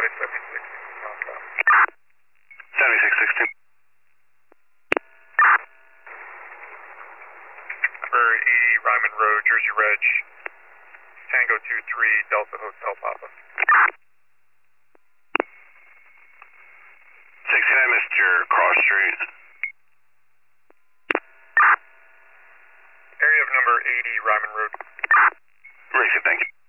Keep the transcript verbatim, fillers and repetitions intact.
Got it, seventy-six. seventy-six sixteen. Number eighty Ryman Road, Jersey Reg. Tango two three Delta Hotel Papa. sixteen, I missed your cross street. Area of number eighty Ryman Road. Receive, thank you.